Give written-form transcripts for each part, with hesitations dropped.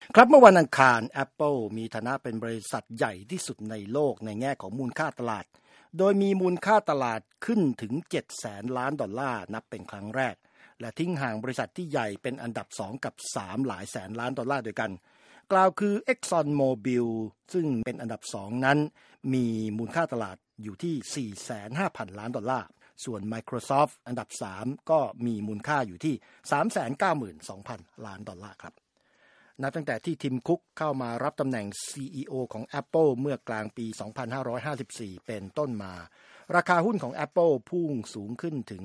ครับเมื่อวันอังคาร Apple มีฐานะเป็นบริษัทใหญ่ที่สุดในโลกในแง่ของมูลค่าตลาดโดยมีมูลค่าตลาดขึ้นถึง$700 ล้านนับเป็นครั้งแรกและทิ้งห่างบริษัทที่ใหญ่เป็นอันดับ2กับ3หลายแสนล้านดอลลาร์ด้วยกันกล่าวคือ ExxonMobil ซึ่งเป็นอันดับ2นั้นมีมูลค่าตลาดอยู่ที่ 450,000 ล้านดอลลาร์ส่วน Microsoft อันดับ3ก็มีมูลค่าอยู่ที่ 392,000 ล้านดอลลาร์ครับนับตั้งแต่ที่ทิมคุกเข้ามารับตำแหน่ง CEO ของ Apple เมื่อกลางปี 2554 เป็นต้นมาราคาหุ้นของ Apple พุ่งสูงขึ้นถึง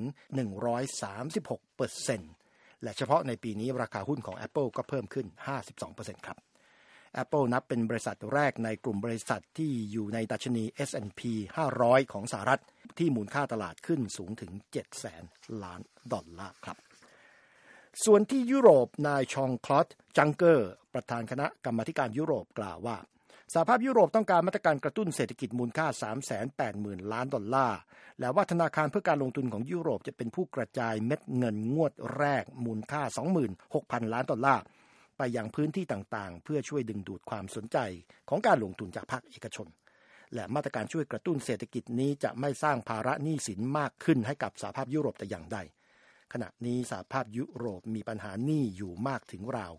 136% และเฉพาะในปีนี้ราคาหุ้นของ Apple ก็เพิ่มขึ้น 52% ครับ Apple นับเป็นบริษัทแรกในกลุ่มบริษัทที่อยู่ในดัชนี S&P 500 ของสหรัฐที่มูลค่าตลาดขึ้นสูงถึง $700 ล้านครับส่วนที่ยุโรปนายชองคลอดจังเกอร์ประธานคณะกรรมาธิการยุโรปกล่าวว่าสหภาพยุโรปต้องการมาตรการกระตุ้นเศรษฐกิจมูลค่า 380,000 ล้านดอลลาร์และว่าธนาคารเพื่อการลงทุนของยุโรปจะเป็นผู้กระจายเม็ดเงินงวดแรกมูลค่า 26,000 ล้านดอลลาร์ไปยังพื้นที่ต่างๆเพื่อช่วยดึงดูดความสนใจของการลงทุนจากภาคเอกชนและมาตรการช่วยกระตุ้นเศรษฐกิจนี้จะไม่สร้างภาระหนี้สินมากขึ้นให้กับสหภาพยุโรปแต่อย่างใดขณะนี้สหภาพยุโรปมีปัญหาหนี้อยู่มากถึงราว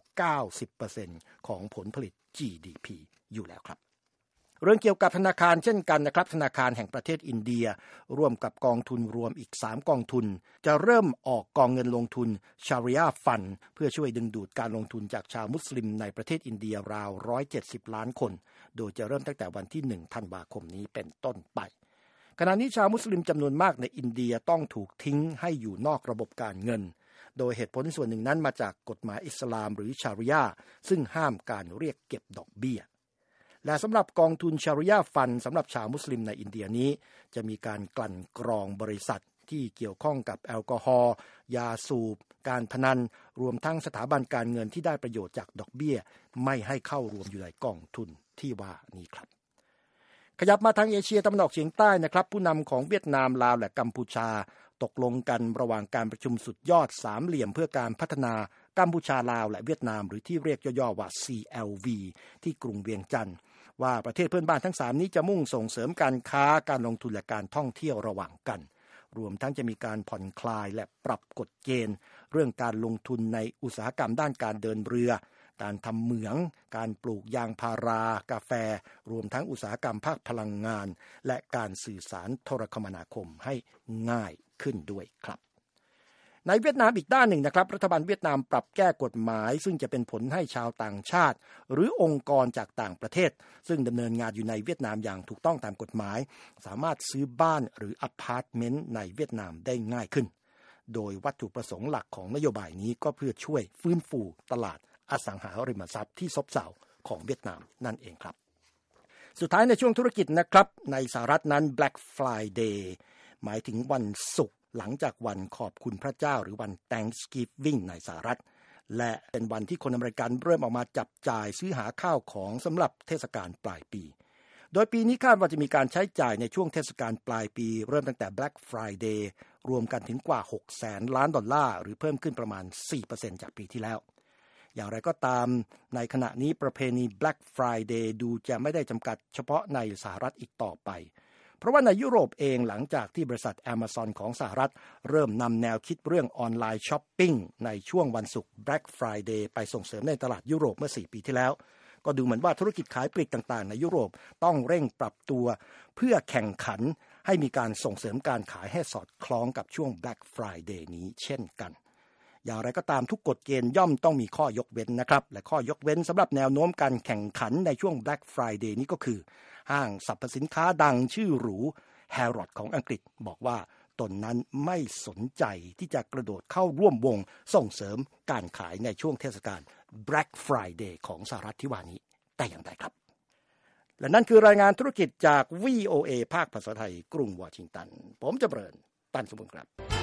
90% ของผลผลิต GDP อยู่แล้วครับเรื่องเกี่ยวกับธนาคารเช่นกันนะครับธนาคารแห่งประเทศอินเดียร่วมกับกองทุนรวมอีก3กองทุนจะเริ่มออกกองเงินลงทุน Sharia Fund เพื่อช่วยดึงดูดการลงทุนจากชาวมุสลิมในประเทศอินเดียราว170ล้านคนโดยจะเริ่มตั้งแต่วันที่1ธันวาคมนี้เป็นต้นไปขณะนี้ชาวมุสลิมจำนวนมากในอินเดียต้องถูกทิ้งให้อยู่นอกระบบการเงินโดยเหตุผลส่วนหนึ่งนั้นมาจากกฎหมายอิสลามหรือชาริยะห์ซึ่งห้ามการเรียกเก็บดอกเบี้ยและสำหรับกองทุนชาริยะห์ฟันสำหรับชาวมุสลิมในอินเดียนี้จะมีการกลั่นกรองบริษัทที่เกี่ยวข้องกับแอลกอฮอล์ยาสูบการพนันรวมทั้งสถาบันการเงินที่ได้ประโยชน์จากดอกเบี้ยไม่ให้เข้ารวมอยู่ในกองทุนที่ว่านี้ครับขยับมาทางเอเชียตะวันออกเฉียงใต้นะครับผู้นำของเวียดนามลาวและกัมพูชาตกลงกันระหว่างการประชุมสุดยอดสามเหลี่ยมเพื่อการพัฒนากัมพูชาลาวและเวียดนามหรือที่เรียกย่อๆว่า CLV ที่กรุงเวียงจันทร์ว่าประเทศเพื่อนบ้านทั้ง3นี้จะมุ่งส่งเสริมการค้าการลงทุนและการท่องเที่ยวระหว่างกันรวมทั้งจะมีการผ่อนคลายและปรับกฎเกณฑ์เรื่องการลงทุนในอุตสาหกรรมด้านการเดินเรือการทำเหมืองการปลูกยางพารากาแฟรวมทั้งอุตสาหกรรมภาคพลังงานและการสื่อสารโทรคมนาคมให้ง่ายขึ้นด้วยครับในเวียดนามอีกด้านหนึ่งนะครับรัฐบาลเวียดนามปรับแก้กฎหมายซึ่งจะเป็นผลให้ชาวต่างชาติหรือองค์กรจากต่างประเทศซึ่งดำเนินงานอยู่ในเวียดนามอย่างถูกต้องตามกฎหมายสามารถซื้อบ้านหรืออพาร์ตเมนต์ในเวียดนามได้ง่ายขึ้นโดยวัตถุประสงค์หลักของนโยบายนี้ก็เพื่อช่วยฟื้นฟูตลาดอสังหาริมทรัพย์ที่ซบเซาของเวียดนามนั่นเองครับสุดท้ายในช่วงธุรกิจนะครับในสหรัฐนั้น Black Friday หมายถึงวันศุกร์หลังจากวันขอบคุณพระเจ้าหรือวัน Thanksgiving ในสหรัฐและเป็นวันที่คนอเมริกันเริ่มออกมาจับจ่ายซื้อหาข้าวของสำหรับเทศกาลปลายปีโดยปีนี้คาดว่าจะมีการใช้จ่ายในช่วงเทศกาลปลายปีเริ่มตั้งแต่ Black Friday รวมกันถึงกว่า$600 ล้านหรือเพิ่มขึ้นประมาณ 4% จากปีที่แล้วอย่างไรก็ตามในขณะนี้ประเพณี Black Friday ดูจะไม่ได้จำกัดเฉพาะในสหรัฐอีกต่อไปเพราะว่าในยุโรปเองหลังจากที่บริษัท Amazon ของสหรัฐเริ่มนำแนวคิดเรื่องออนไลน์ช้อปปิ้งในช่วงวันศุกร์ Black Friday ไปส่งเสริมในตลาดยุโรปเมื่อ4ปีที่แล้วก็ดูเหมือนว่าธุรกิจขายปลีกต่างๆในยุโรปต้องเร่งปรับตัวเพื่อแข่งขันให้มีการส่งเสริมการขายให้สอดคล้องกับช่วง Black Friday นี้เช่นกันอย่างไรก็ตามทุกกฎเกณฑ์ย่อมต้องมีข้อยกเว้นนะครับและข้อยกเว้นสำหรับแนวโน้มการแข่งขันในช่วง Black Friday นี้ก็คือห้างสรรพสินค้าดังชื่อหรู Harrods ของอังกฤษบอกว่าตนนั้นไม่สนใจที่จะกระโดดเข้าร่วมวงส่งเสริมการขายในช่วงเทศกาล Black Friday ของสหรัฐที่ว่านี้แต่อย่างใดครับและนั่นคือรายงานธุรกิจจาก VOA ภาคภาษาไทยกรุงวอชิงตันผมจำเริญ ตันสมบูรณ์ครับ